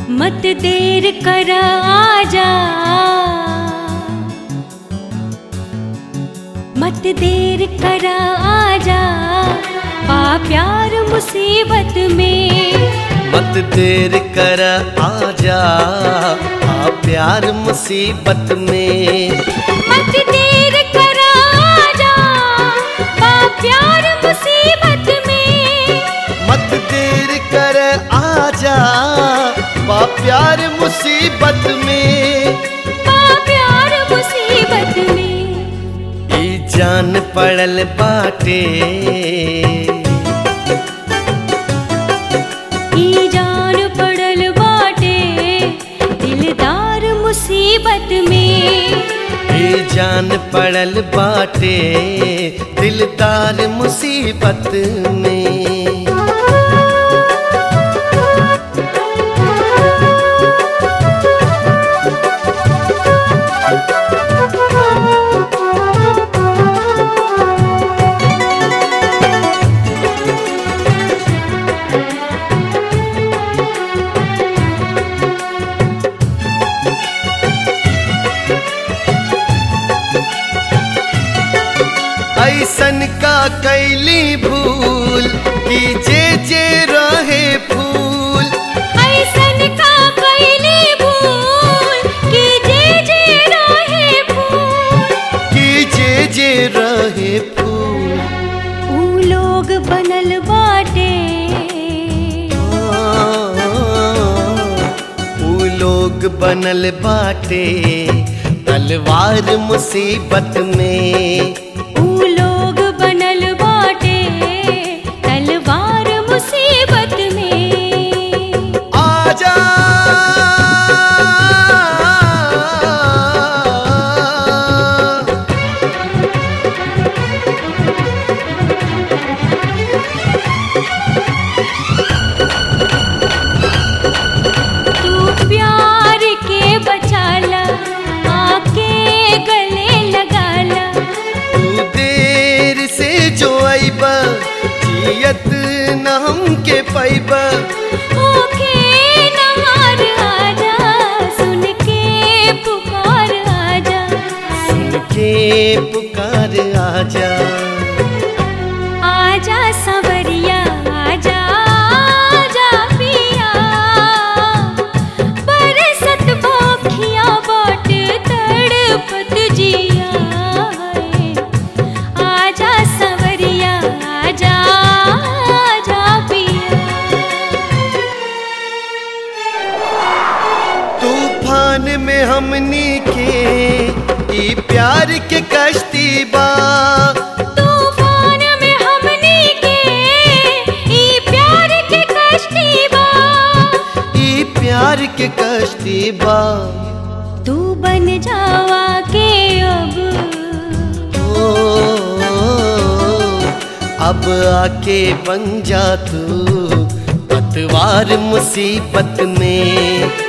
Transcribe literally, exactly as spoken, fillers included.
मत देर कर आजा, मत देर कर आजा, पा प्यार मुसीबत में। मत देर कर आजा, पा प्यार मुसीबत में। मत देर कर आजा, पा प्यार मुसीबत में। मत देर कर आजा, पा प्यार मुसीबत में। पा प्यार मुसीबत में। ई जान पड़ल बाटे, ई जान पड़ल बाटे, दिलदार मुसीबत में। ई जान पड़ल बाटे, दिलदार मुसीबत में। ऐसन का कैली भूल कि जे जे रहे फूल। ऐसन का कैली भूल कि जे जे रहे फूल। कि जे जे रहे फूल। ऊ लोग बनल बाटे, ऊ लोग बनल बाटे, तलवार मुसीबत में। ऊ लोग बनल बाटे, तलवार मुसीबत में। आजा तू प्यार के बचाला, आके गले लगाला। तू देर से जो आइबा, जियत न हमके पाइबा। होके नहार आजा, सुन के पुकार आजा। सुन के पुकार आजा। आजा संवरिया आजा, आजा पिया। बरसत भोखिया बाट तड़पत जिया है। आजा संवरिया आजा, आजा पिया। तूफान में हमनी के ई प्यार के कश्ती बा। तूफान में हमनी के ई प्यार के कश्ती बा। ई प्यार के कश्ती बा। तू बन जावा के अब, ओ, अब आके बन जा तू पतवार मुसीबत में।